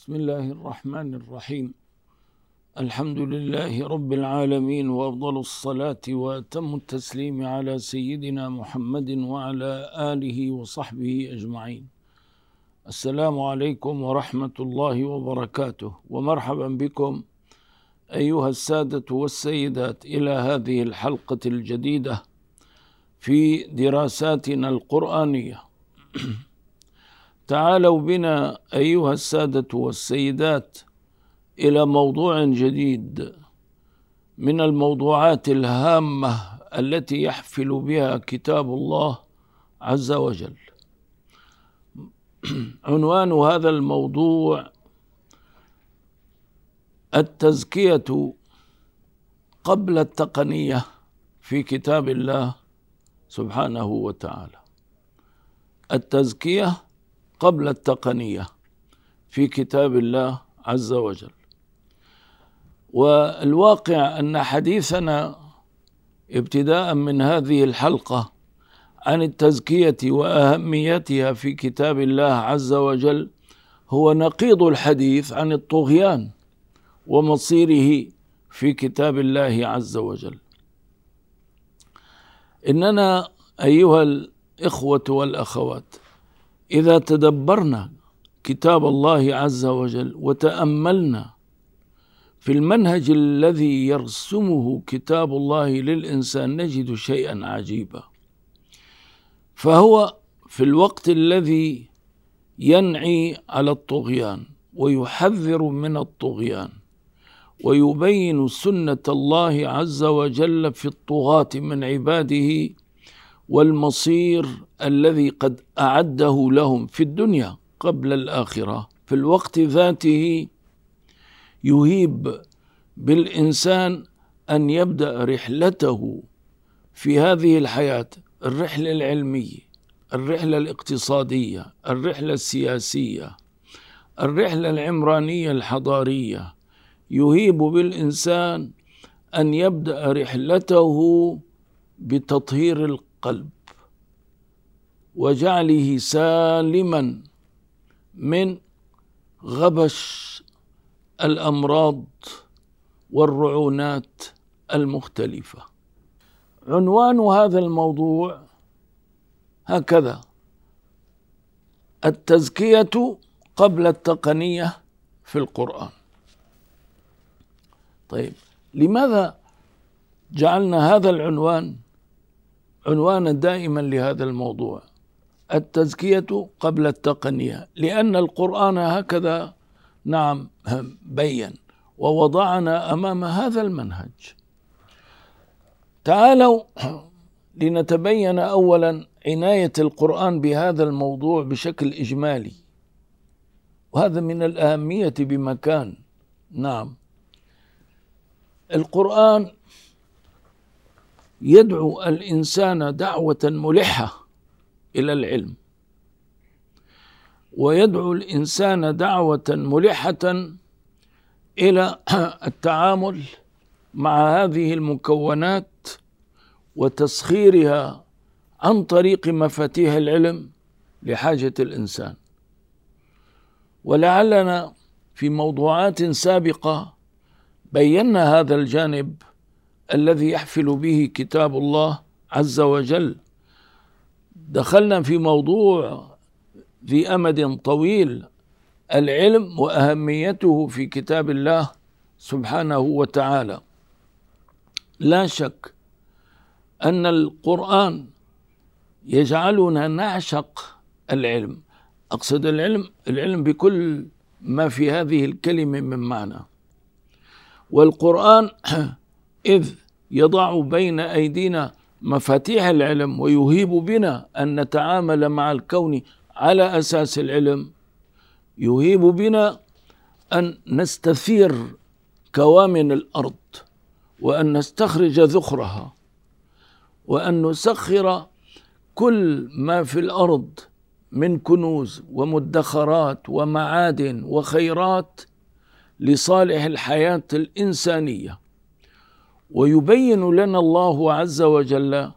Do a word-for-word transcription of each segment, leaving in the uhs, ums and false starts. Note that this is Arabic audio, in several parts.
بسم الله الرحمن الرحيم. الحمد لله رب العالمين، وأفضل الصلاة وأتم التسليم على سيدنا محمد وعلى آله وصحبه أجمعين. السلام عليكم ورحمة الله وبركاته، ومرحبا بكم أيها السادة والسيدات إلى هذه الحلقة الجديدة في دراساتنا القرآنية. تعالوا بنا أيها السادة والسيدات إلى موضوع جديد من الموضوعات الهامة التي يحفل بها كتاب الله عز وجل. عنوان هذا الموضوع: التزكية قبل التقنية في كتاب الله سبحانه وتعالى. التزكية قبل التقنية في كتاب الله عز وجل. والواقع أن حديثنا ابتداء من هذه الحلقة عن التزكية وأهميتها في كتاب الله عز وجل هو نقيض الحديث عن الطغيان ومصيره في كتاب الله عز وجل. إننا أيها الإخوة والأخوات إذا تدبرنا كتاب الله عز وجل وتأملنا في المنهج الذي يرسمه كتاب الله للإنسان نجد شيئا عجيبا. فهو في الوقت الذي ينعي على الطغيان ويحذر من الطغيان ويبين سنة الله عز وجل في الطغاة من عباده والمصير الذي قد أعده لهم في الدنيا قبل الآخرة، في الوقت ذاته يهيب بالإنسان أن يبدأ رحلته في هذه الحياة، الرحلة العلمية، الرحلة الاقتصادية، الرحلة السياسية، الرحلة العمرانية الحضارية. يهيب بالإنسان أن يبدأ رحلته بتطهير القلب وجعله سالما من غبش الأمراض والرعونات المختلفة. عنوان هذا الموضوع هكذا: التزكية قبل التقنية في القرآن. طيب، لماذا جعلنا هذا العنوان عنوانا دائما لهذا الموضوع، التزكية قبل التقنية؟ لأن القرآن هكذا نعم بين ووضعنا أمام هذا المنهج. تعالوا لنتبين أولا عناية القرآن بهذا الموضوع بشكل إجمالي، وهذا من الأهمية بمكان. نعم، القرآن يدعو الإنسان دعوة ملحة إلى العلم، ويدعو الإنسان دعوة ملحة إلى التعامل مع هذه المكونات وتسخيرها عن طريق مفاتيح العلم لحاجة الإنسان. ولعلنا في موضوعات سابقة بينا هذا الجانب الذي يحفل به كتاب الله عز وجل. دخلنا في موضوع ذي أمد طويل، العلم وأهميته في كتاب الله سبحانه وتعالى. لا شك أن القرآن يجعلنا نعشق العلم. أقصد العلم العلم بكل ما في هذه الكلمة من معنى. والقرآن إذ يضع بين أيدينا مفاتيح العلم ويهيب بنا أن نتعامل مع الكون على أساس العلم، يهيب بنا أن نستثير كوامن الأرض وأن نستخرج ذخرها وأن نسخر كل ما في الأرض من كنوز ومدخرات ومعادن وخيرات لصالح الحياة الإنسانية. ويبين لنا الله عز وجل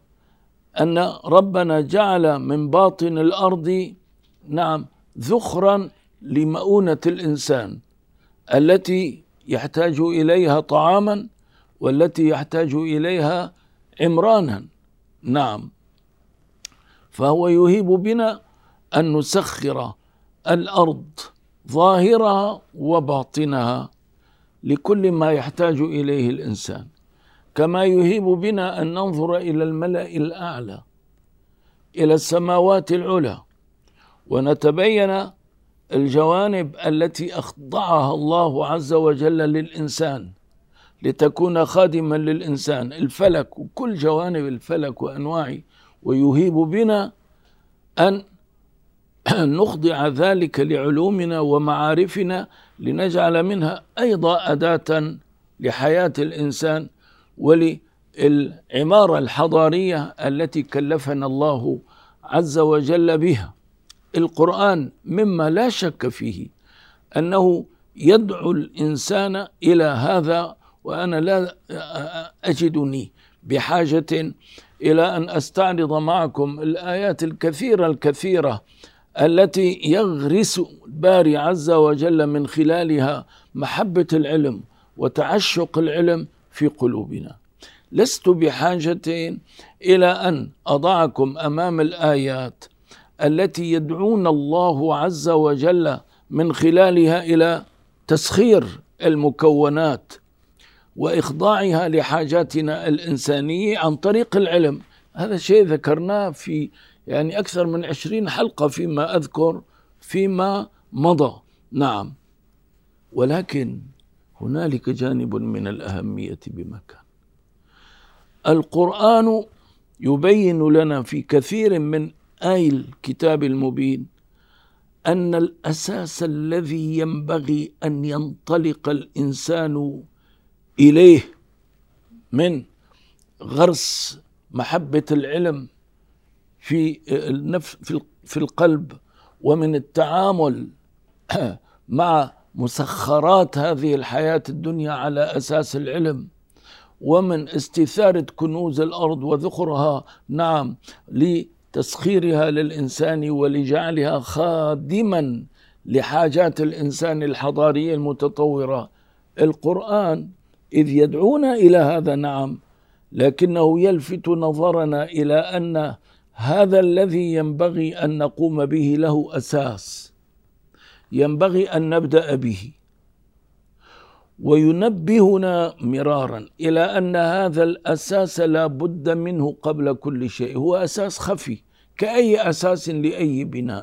أن ربنا جعل من باطن الأرض نعم ذخرا لمؤونة الإنسان التي يحتاج إليها طعاما والتي يحتاج إليها عمرانا. نعم، فهو يهيب بنا أن نسخر الأرض ظاهرها وباطنها لكل ما يحتاج إليه الإنسان، كما يهيب بنا أن ننظر إلى الملأ الأعلى، إلى السماوات العلى، ونتبين الجوانب التي أخضعها الله عز وجل للإنسان لتكون خادما للإنسان، الفلك وكل جوانب الفلك وأنواعه، ويهيب بنا أن نخضع ذلك لعلومنا ومعارفنا لنجعل منها أيضا أداة لحياة الإنسان وللعمارة الحضارية التي كلفنا الله عز وجل بها. القرآن مما لا شك فيه أنه يدعو الإنسان إلى هذا، وأنا لا أجدني بحاجة إلى أن أستعرض معكم الآيات الكثيرة الكثيرة التي يغرس الباري عز وجل من خلالها محبة العلم وتعشق العلم في قلوبنا. لست بحاجة إلى أن أضعكم أمام الآيات التي يدعون الله عز وجل من خلالها إلى تسخير المكونات وإخضاعها لحاجاتنا الإنسانية عن طريق العلم. هذا شيء ذكرناه في يعني أكثر من عشرين حلقة فيما أذكر فيما مضى. نعم، ولكن هنالك جانب من الأهمية بمكان. القرآن يبين لنا في كثير من آي الكتاب المبين أن الأساس الذي ينبغي أن ينطلق الإنسان إليه من غرس محبة العلم في النفس في القلب، ومن التعامل مع مسخرات هذه الحياة الدنيا على أساس العلم، ومن استثارة كنوز الأرض وذخرها، نعم، لتسخيرها للإنسان ولجعلها خادما لحاجات الإنسان الحضارية المتطورة. القرآن إذ يدعونا إلى هذا، نعم، لكنه يلفت نظرنا إلى أن هذا الذي ينبغي أن نقوم به له أساس ينبغي أن نبدأ به، وينبهنا مرارا إلى أن هذا الأساس لا بد منه قبل كل شيء. هو أساس خفي كأي أساس لأي بناء.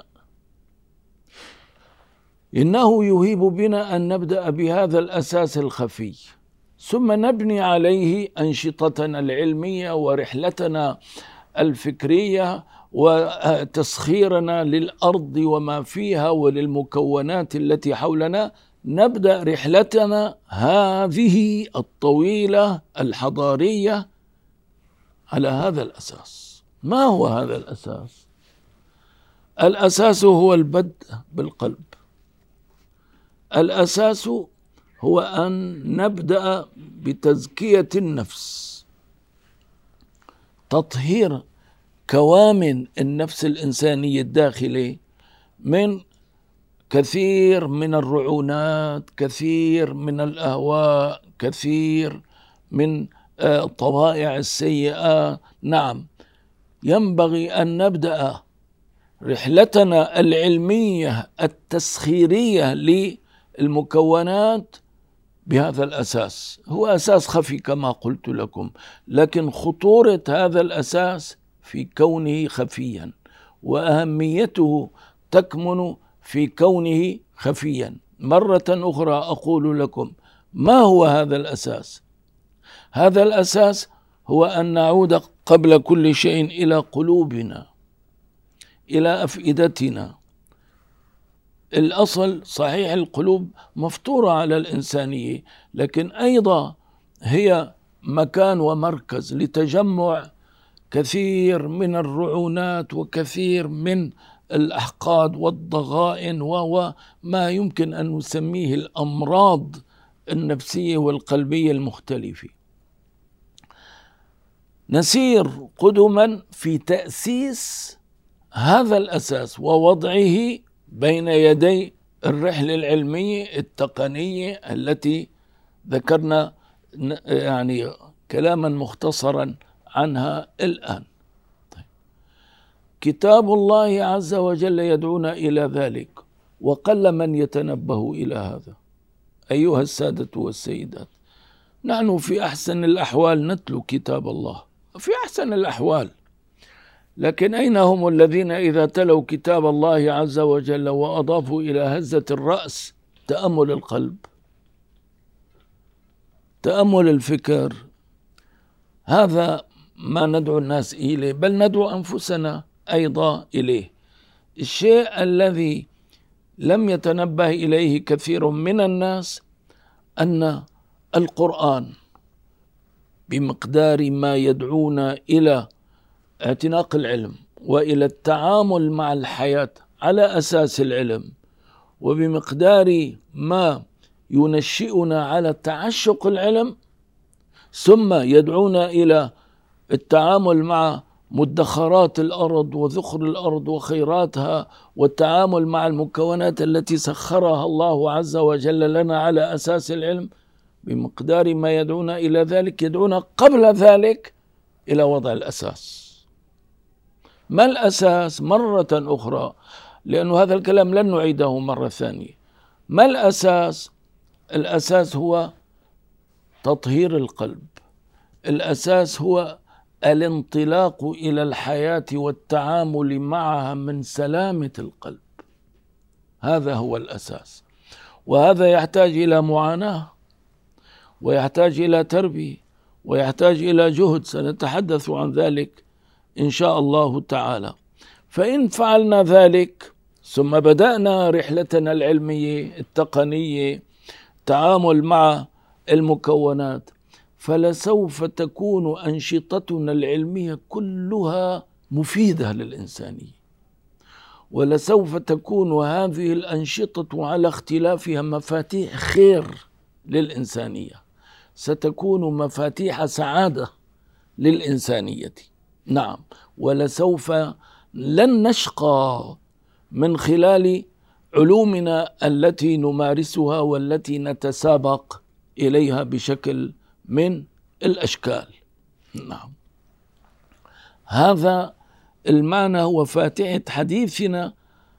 إنه يهيب بنا أن نبدأ بهذا الأساس الخفي، ثم نبني عليه أنشطتنا العلمية ورحلتنا الفكرية وتسخيرنا للأرض وما فيها وللمكونات التي حولنا. نبدأ رحلتنا هذه الطويلة الحضارية على هذا الأساس. ما هو هذا الأساس؟ الأساس هو البدء بالقلب. الأساس هو أن نبدأ بتزكية النفس، تطهير كوامن النفس الإنسانية الداخلي من كثير من الرعونات، كثير من الأهواء، كثير من الطبائع السيئة. نعم، ينبغي أن نبدأ رحلتنا العلمية التسخيرية للمكونات بهذا الأساس. هو أساس خفي كما قلت لكم، لكن خطورة هذا الأساس في كونه خفيا، وأهميته تكمن في كونه خفيا. مرة أخرى أقول لكم ما هو هذا الأساس؟ هذا الأساس هو أن نعود قبل كل شيء إلى قلوبنا، إلى أفئدتنا. الأصل صحيح القلوب مفطورة على الإنسانية، لكن أيضا هي مكان ومركز لتجمع كثير من الرعونات وكثير من الأحقاد والضغائن وما يمكن أن نسميه الأمراض النفسية والقلبية المختلفة. نسير قدما في تأسيس هذا الأساس ووضعه بين يدي الرحلة العلمية التقنية التي ذكرنا يعني كلاما مختصرا عنها الآن. طيب. كتاب الله عز وجل يدعونا إلى ذلك، وقل من يتنبه إلى هذا. أيها السادة والسيدات، نحن في أحسن الأحوال نتلو كتاب الله في أحسن الأحوال، لكن أين هم الذين إذا تلوا كتاب الله عز وجل وأضافوا إلى هزة الرأس تأمل القلب، تأمل الفكر؟ هذا ما ندعو الناس إليه، بل ندعو أنفسنا أيضا إليه. الشيء الذي لم يتنبه إليه كثير من الناس أن القرآن بمقدار ما يدعونا إلى اعتناق العلم وإلى التعامل مع الحياة على أساس العلم، وبمقدار ما ينشئنا على تعشق العلم، ثم يدعونا إلى التعامل مع مدخرات الأرض وذخر الأرض وخيراتها، والتعامل مع المكونات التي سخرها الله عز وجل لنا على أساس العلم. بمقدار ما يدعونا إلى ذلك يدعونا قبل ذلك إلى وضع الأساس. ما الأساس؟ مرة أخرى، لأن هذا الكلام لن نعيده مرة ثانية. ما الأساس؟ الأساس هو تطهير القلب، الأساس هو الانطلاق إلى الحياة والتعامل معها من سلامة القلب. هذا هو الأساس، وهذا يحتاج إلى معاناة، ويحتاج إلى تربية، ويحتاج إلى جهد، سنتحدث عن ذلك إن شاء الله تعالى. فإن فعلنا ذلك ثم بدأنا رحلتنا العلمية التقنية، تعامل مع المكونات، فلسوف تكون أنشطتنا العلمية كلها مفيدة للإنسانية، ولسوف تكون هذه الأنشطة على اختلافها مفاتيح خير للإنسانية، ستكون مفاتيح سعادة للإنسانية. نعم، ولسوف لن نشقى من خلال علومنا التي نمارسها والتي نتسابق إليها بشكل من الأشكال. نعم، هذا المعنى هو فاتحة حديثنا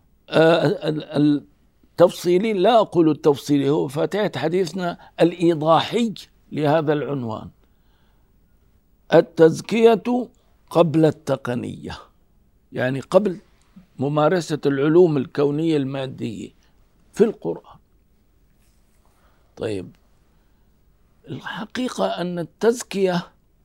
التفصيلي، لا أقول التفصيلي، هو فاتحة حديثنا الإيضاحي لهذا العنوان: التزكية قبل التقنية، يعني قبل ممارسة العلوم الكونية المادية في القرآن. طيب، الحقيقة أن التزكية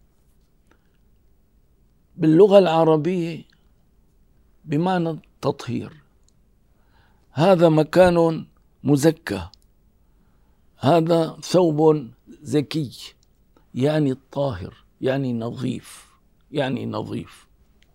باللغة العربية بمعنى التطهير. هذا مكان مزكى، هذا ثوب زكي، يعني الطاهر، يعني نظيف، يعني نظيف.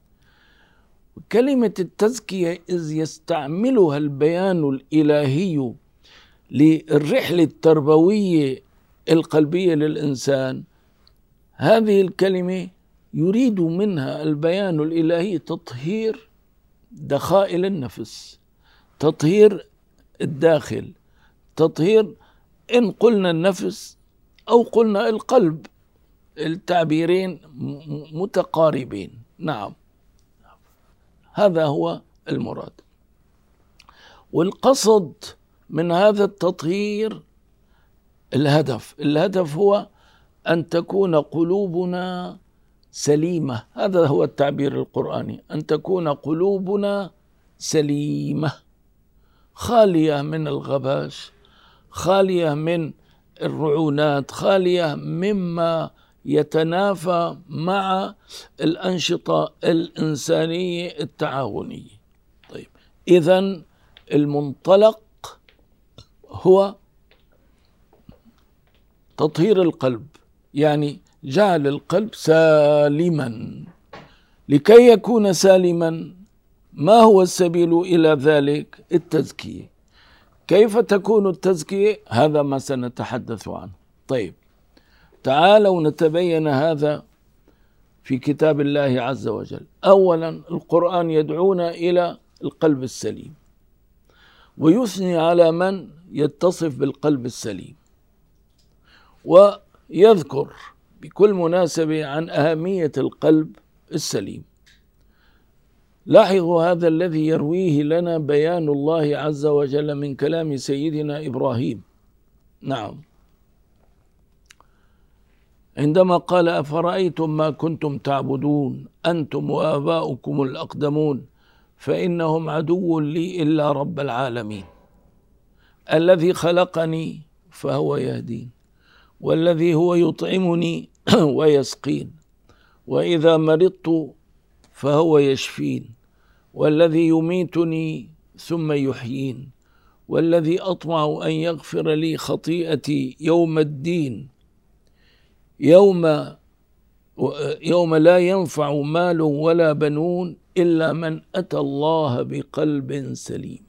كلمة التزكية إذ يستعملها البيان الإلهي للرحلة التربوية القلبية للإنسان، هذه الكلمة يريد منها البيان الإلهي تطهير دخائل النفس، تطهير الداخل، تطهير إن قلنا النفس أو قلنا القلب، التعبيرين متقاربين. نعم، هذا هو المراد. والقصد من هذا التطهير الهدف الهدف هو أن تكون قلوبنا سليمة. هذا هو التعبير القرآني، أن تكون قلوبنا سليمة، خالية من الغباش، خالية من الرعونات، خالية مما يتنافى مع الأنشطة الإنسانية التعاونية. طيب، إذن المنطلق هو تطهير القلب، يعني جعل القلب سالما. لكي يكون سالما، ما هو السبيل إلى ذلك؟ التزكية. كيف تكون التزكية؟ هذا ما سنتحدث عنه. طيب، تعالوا نتبين هذا في كتاب الله عز وجل. أولا، القرآن يدعونا إلى القلب السليم، ويثني على من يتصف بالقلب السليم، ويذكر بكل مناسبة عن أهمية القلب السليم. لاحظوا هذا الذي يرويه لنا بيان الله عز وجل من كلام سيدنا إبراهيم. نعم، عندما قال: أفرأيتم ما كنتم تعبدون أنتم وآباؤكم الأقدمون فإنهم عدو لي إلا رب العالمين الذي خلقني فهو يهدين، والذي هو يطعمني ويسقين، وإذا مرضت فهو يشفين، والذي يميتني ثم يحيين، والذي أطمع أن يغفر لي خطيئتي يوم الدين، يوم يوم لا ينفع مال ولا بنون إلا من أتى الله بقلب سليم.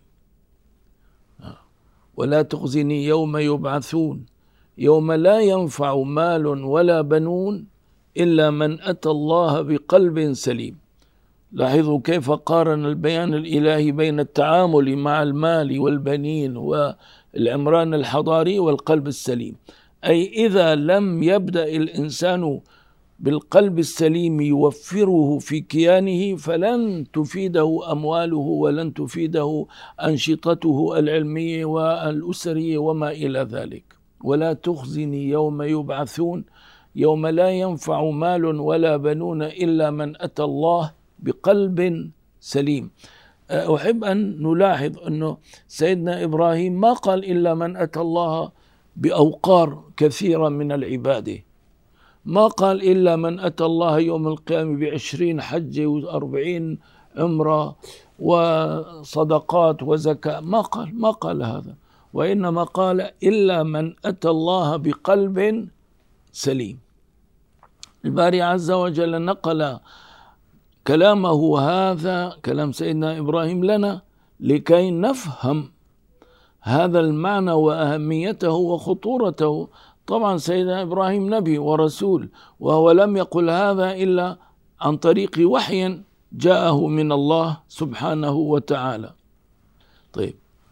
ولا تخزني يوم يبعثون يوم لا ينفع مال ولا بنون إلا من أتى الله بقلب سليم. لاحظوا كيف قارن البيان الإلهي بين التعامل مع المال والبنين والعمران الحضاري والقلب السليم. أي إذا لم يبدأ الإنسان بالقلب السليم يوفره في كيانه فلن تفيده أمواله ولن تفيده أنشطته العلمية والأسرية وما إلى ذلك. ولا تخزني يوم يبعثون يوم لا ينفع مال ولا بنون إلا من أتى الله بقلب سليم. أحب أن نلاحظ أنه سيدنا إبراهيم ما قال إلا من أتى الله بأوقار كثيرة من العبادة، ما قال إلا من أتى الله يوم القيامة بعشرين حجة وأربعين عمرة وصدقات وزكاة، ما قال ما قال هذا، وإنما قال إلا من أتى الله بقلب سليم. الباري عز وجل نقل كلامه هذا كلام سيدنا إبراهيم لنا لكي نفهم هذا المعنى وأهميته وخطورته. طبعا سيدنا إبراهيم نبي ورسول، وهو لم يقل هذا إلا عن طريق وحي جاءه من الله سبحانه وتعالى. طيب،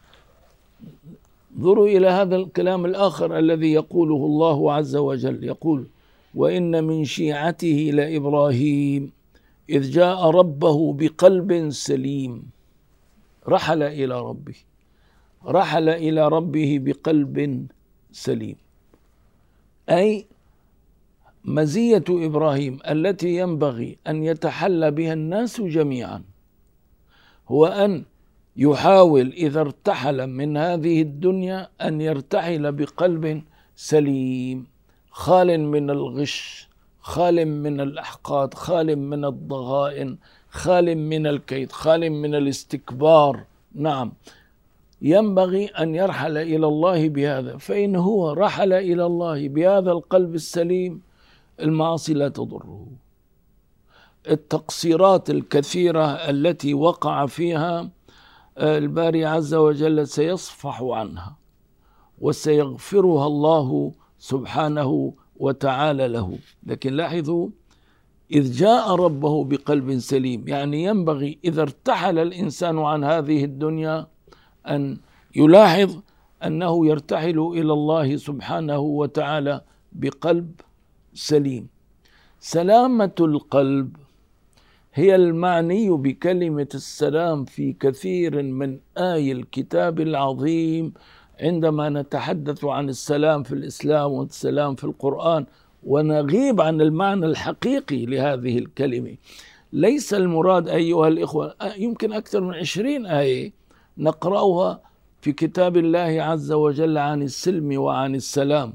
انظروا إلى هذا الكلام الآخر الذي يقوله الله عز وجل، يقول: وإن من شيعته لإبراهيم إذ جاء ربه بقلب سليم. رحل إلى ربه رحل إلى ربه بقلب سليم، أي مزية إبراهيم التي ينبغي أن يتحلى بها الناس جميعا هو أن يحاول إذا ارتحل من هذه الدنيا أن يرتحل بقلب سليم، خال من الغش، خال من الأحقاد، خال من الضغائن، خال من الكيد، خال من الاستكبار. نعم، ينبغي أن يرحل إلى الله بهذا، فإن هو رحل إلى الله بهذا القلب السليم المعاصي لا تضره. التقصيرات الكثيرة التي وقع فيها الباري عز وجل سيصفح عنها وسيغفرها الله سبحانه وتعالى له. لكن لاحظوا: إذ جاء ربه بقلب سليم، يعني ينبغي إذا ارتحل الإنسان عن هذه الدنيا أن يلاحظ أنه يرتحل إلى الله سبحانه وتعالى بقلب سليم. سلامة القلب هي المعني بكلمة السلام في كثير من آي الكتاب العظيم عندما نتحدث عن السلام في الإسلام والسلام في القرآن، ونغيب عن المعنى الحقيقي لهذه الكلمة. ليس المراد أيها الإخوة، يمكن أكثر من عشرين آية نقرأها في كتاب الله عز وجل عن السلم وعن السلام،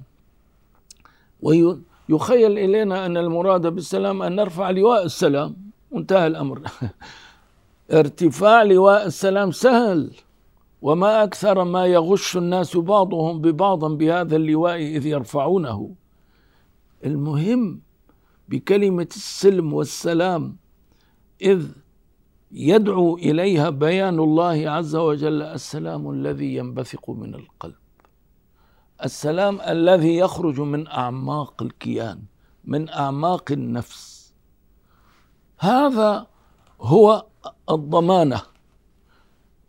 ويخيل إلينا أن المراد بالسلام أن نرفع لواء السلام، وانتهى الأمر. ارتفاع لواء السلام سهل، وما أكثر ما يغش الناس بعضهم ببعض بهذا اللواء إذ يرفعونه. المهم بكلمة السلم والسلام إذ يدعو إليها بيان الله عز وجل السلام الذي ينبثق من القلب، السلام الذي يخرج من أعماق الكيان، من أعماق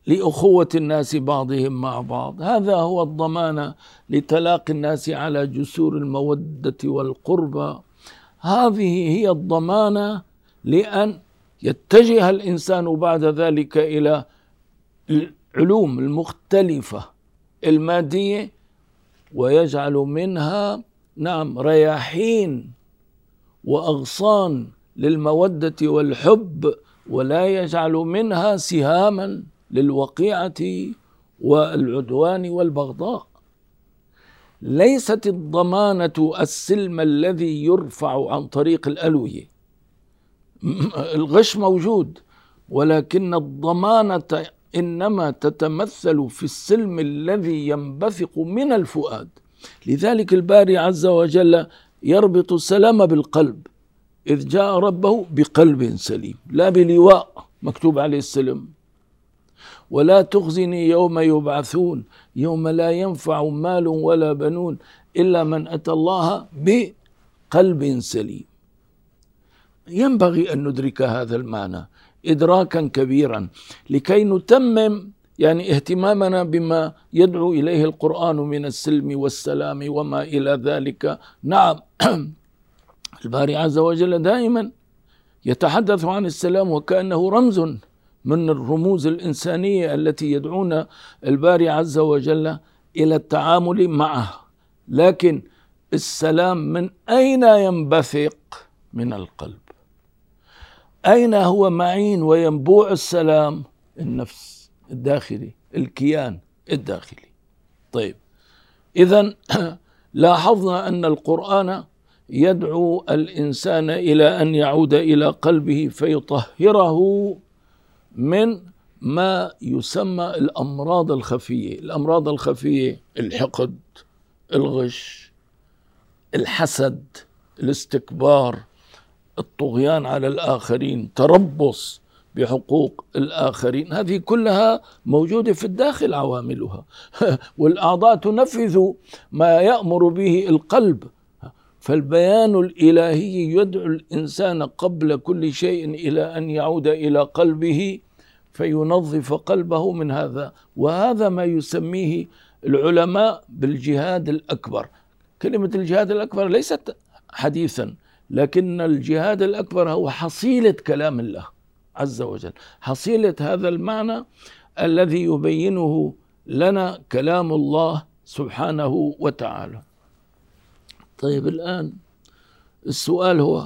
لأخوة الناس بعضهم مع بعض. هذا هو الضمانة لتلاقي الناس على جسور المودة والقربى. هذه هي الضمانة لأن يتجه الإنسان بعد ذلك إلى العلوم المختلفة المادية ويجعل منها نعم رياحين وأغصان للمودة والحب، ولا يجعل منها سهاما للوقيعة والعدوان والبغضاء. ليست الضمانة السلم الذي يرفع عن طريق الألوية، الغش موجود، ولكن الضمانة إنما تتمثل في السلم الذي ينبثق من الفؤاد. لذلك الباري عز وجل يربط السلام بالقلب، إذ جاء ربه بقلب سليم، لا بلواء مكتوب عليه السلم. ولا تخزني يوم يبعثون يوم لا ينفع مال ولا بنون إلا من أتى الله بقلب سليم. ينبغي أن ندرك هذا المعنى إدراكا كبيرا لكي نتمم يعني اهتمامنا بما يدعو إليه القرآن من السلم والسلام وما إلى ذلك. نعم الباري عز وجل دائما يتحدث عن السلام وكأنه رمز من الرموز الإنسانية التي يدعون الباري عز وجل إلى التعامل معه. لكن السلام من أين ينبثق؟ من القلب. أين هو معين وينبوع السلام؟ النفس الداخلي، الكيان الداخلي. طيب إذن لاحظنا أن القرآن يدعو الإنسان إلى أن يعود إلى قلبه فيطهره من ما يسمى الأمراض الخفية. الأمراض الخفية الحقد، الغش، الحسد، الاستكبار، الطغيان على الآخرين، تربص بحقوق الآخرين. هذه كلها موجودة في الداخل عواملها والأعضاء تنفذ ما يأمر به القلب. فالبيان الإلهي يدعو الإنسان قبل كل شيء إلى أن يعود إلى قلبه فينظف قلبه من هذا. وهذا ما يسميه العلماء بالجهاد الأكبر. كلمة الجهاد الأكبر ليست حديثا، لكن الجهاد الأكبر هو حصيلة كلام الله عز وجل، حصيلة هذا المعنى الذي يبينه لنا كلام الله سبحانه وتعالى. طيب الآن السؤال هو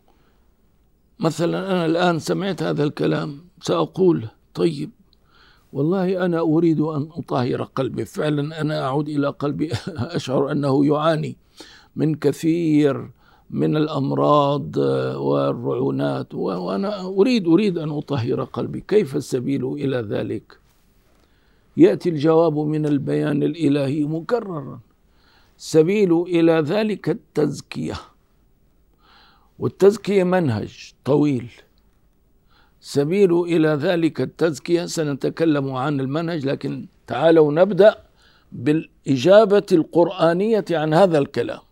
مثلا أنا الآن سمعت هذا الكلام سأقول طيب والله أنا أريد أن أطهر قلبي. فعلا أنا أعود إلى قلبي أشعر أنه يعاني من كثير من الأمراض والرعونات وأنا أريد أريد أن أطهر قلبي. كيف السبيل إلى ذلك؟ يأتي الجواب من البيان الإلهي مكررا. سبيل إلى ذلك التزكية، والتزكية منهج طويل. سبيل إلى ذلك التزكية سنتكلم عن المنهج، لكن تعالوا نبدأ بالإجابة القرآنية عن هذا الكلام.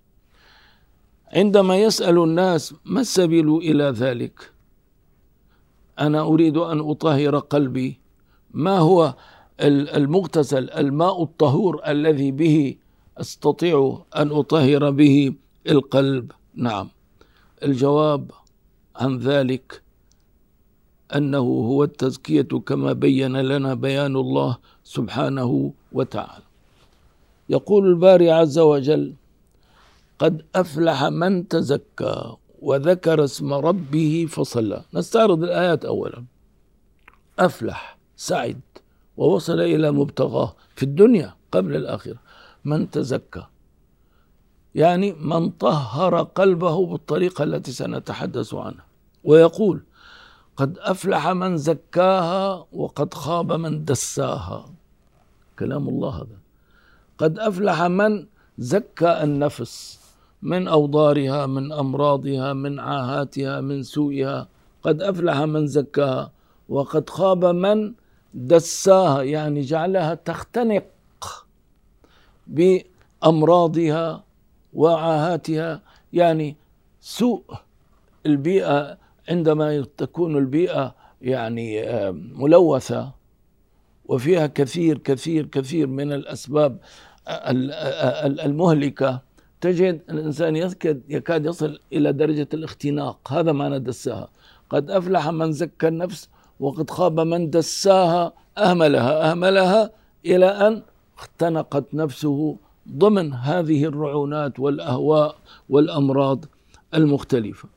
عندما يسأل الناس ما السبيل إلى ذلك؟ أنا أريد أن أطهر قلبي. ما هو المغتسل، الماء الطهور الذي به أستطيع أن أطهر به القلب؟ نعم الجواب عن ذلك أنه هو التزكية كما بين لنا بيان الله سبحانه وتعالى. يقول الباري عز وجل قد أفلح من تزكى وذكر اسم ربه فصلى. نستعرض الآيات أولا. أفلح سعد ووصل إلى مبتغاه في الدنيا قبل الآخرة. من تزكى يعني من طهر قلبه بالطريقة التي سنتحدث عنها. ويقول قد أفلح من زكاها وقد خاب من دساها. كلام الله هذا. قد أفلح من زكى النفس من أوضارها، من أمراضها، من عاهاتها، من سوءها. قد أفلح من زكاها وقد خاب من دساها، يعني جعلها تختنق بأمراضها وعاهاتها. يعني سوء البيئة، عندما تكون البيئة يعني ملوثة وفيها كثير كثير كثير من الأسباب المهلكة، تجد الإنسان يكاد يصل إلى درجة الاختناق. هذا معنى دساها. قد أفلح من زكى النفس وقد خاب من دساها أهملها أهملها إلى أن اختنقت نفسه ضمن هذه الرعونات والأهواء والأمراض المختلفة.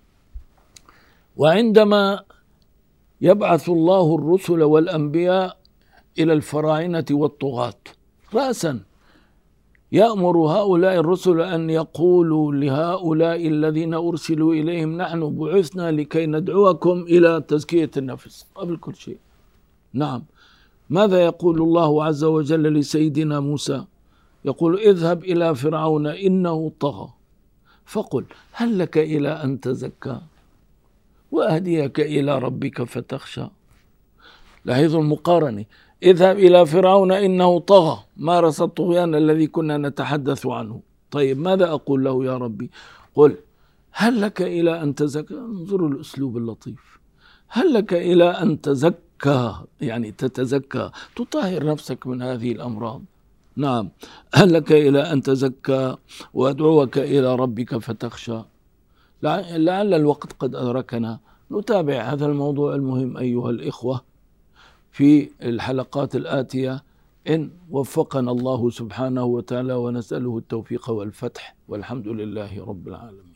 وعندما يبعث الله الرسل والأنبياء إلى الفراعنة والطغاة رأسا، يأمر هؤلاء الرسل أن يقولوا لهؤلاء الذين أرسلوا إليهم نحن بعثنا لكي ندعوكم إلى تزكية النفس قبل كل شيء. نعم، ماذا يقول الله عز وجل لسيدنا موسى؟ يقول اذهب إلى فرعون إنه طغى فقل هل لك إلى أن تزكى وأهديك إلى ربك فتخشى. لاحظوا المقارنة، اذهب إلى فرعون إنه طغى، مارس الطغيان الذي كنا نتحدث عنه. طيب ماذا أقول له يا ربي؟ قل هل لك إلى أن تزكى. انظروا الأسلوب اللطيف، هل لك إلى أن تزكى، يعني تتزكى، تطهر نفسك من هذه الأمراض. نعم، هل لك إلى أن تزكى وأدعوك إلى ربك فتخشى. لعل الوقت قد أدركنا، نتابع هذا الموضوع المهم أيها الإخوة في الحلقات الآتية إن وفقنا الله سبحانه وتعالى، ونسأله التوفيق والفتح، والحمد لله رب العالمين.